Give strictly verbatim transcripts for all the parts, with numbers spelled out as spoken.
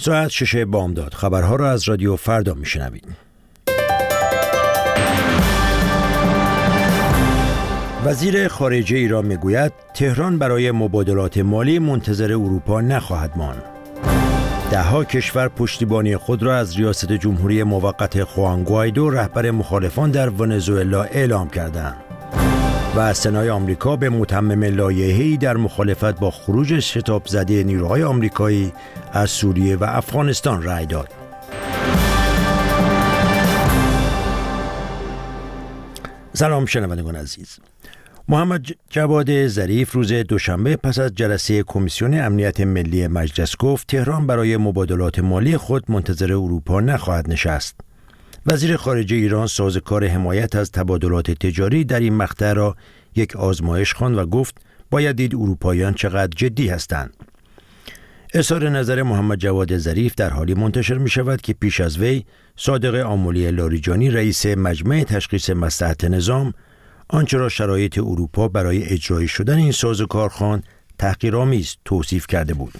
ساعت شش بامداد. خبرها را از رادیو فردا میشنوید. وزیر خارجه ایران میگوید تهران برای مبادلات مالی منتظر اروپا نخواهد ماند. دهها کشور پشتیبانی خود را از ریاست جمهوری موقت خوان گوایدو رهبر مخالفان در ونزوئلا اعلام کردند. و سنای آمریکا به متمم لایحه‌ای در مخالفت با خروج شتاب زده نیروهای آمریکایی از سوریه و افغانستان رأی داد. سلام شنوندگان عزیز. محمد جواد ظریف روز دوشنبه پس از جلسه کمیسیون امنیت ملی مجلس گفت تهران برای مبادلات مالی خود منتظر اروپا نخواهد نشست. وزیر خارجه ایران سازوکار حمایت از تبادلات تجاری در این مقطع را یک آزمایش خواند و گفت باید دید اروپاییان چقدر جدی هستند. اظهار نظر محمد جواد ظریف در حالی منتشر می شود که پیش از وی صادق آملی لاریجانی رئیس مجمع تشخیص مصلحت نظام آنچه را شرایط اروپا برای اجرای شدن این سازوکار خواند تحقیرآمیز توصیف کرده بود.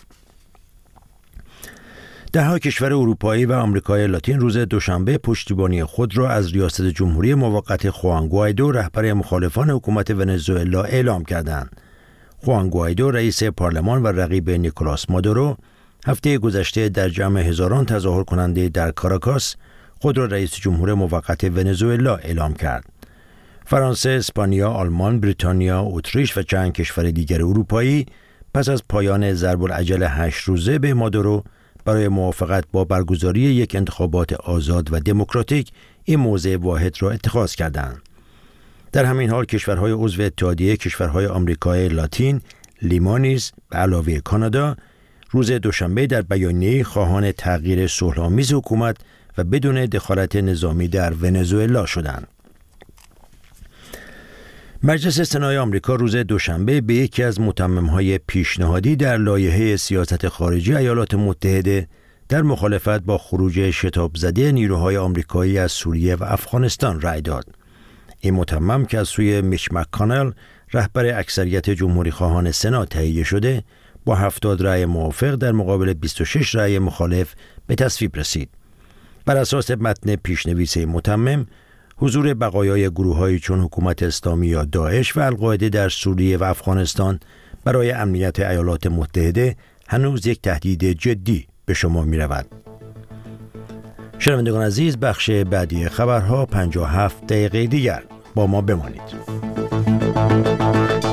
دهها کشور اروپایی و آمریکای لاتین روز دوشنبه پشتیبانی خود را از ریاست جمهوری موقت خوان گوایدو رهبر مخالفان حکومت ونزوئلا اعلام کردند. خوان گوایدو رئیس پارلمان و رقیب نیکولاس مادورو هفته گذشته در جمع هزاران تظاهر کننده در کاراکاس خود را رئیس جمهور موقت ونزوئلا اعلام کرد. فرانسه، اسپانیا، آلمان، بریتانیا، اتریش و چند کشور دیگر اروپایی پس از پایان ضرب العجل هشت روزه به مادورو برای موافقت با برگزاری یک انتخابات آزاد و دموکراتیک این موضع واحد را اتخاذ کردند. در همین حال کشورهای عضو اتحادیه کشورهای آمریکای لاتین لیما نیز به علاوه کانادا روز دوشنبه در بیانیه‌ای خواهان تغییر صلح‌آمیز حکومت و بدون دخالت نظامی در ونزوئلا شدند. مجلس سنای آمریکا روز دوشنبه به یکی از متمم‌های پیشنهادی در لایحه سیاست خارجی ایالات متحده در مخالفت با خروج شتاب زده نیروهای آمریکایی از سوریه و افغانستان رأی داد. این متمم که از سوی میچ مک‌کانل رهبر اکثریت جمهوری خواهان سنا تهیه شده با هفتاد رأی موافق در مقابل بیست و شش رأی مخالف به تصویب رسید. بر اساس متن پیشنویس متمم حضور بقایای گروه‌هایی چون حکومت اسلامی یا داعش و القاعده در سوریه و افغانستان برای امنیت ایالات متحده هنوز یک تهدید جدی به شمار می‌رود. شنوندگان عزیز، بخش بعدی خبرها پنجاه و هفت دقیقه دیگر با ما بمانید.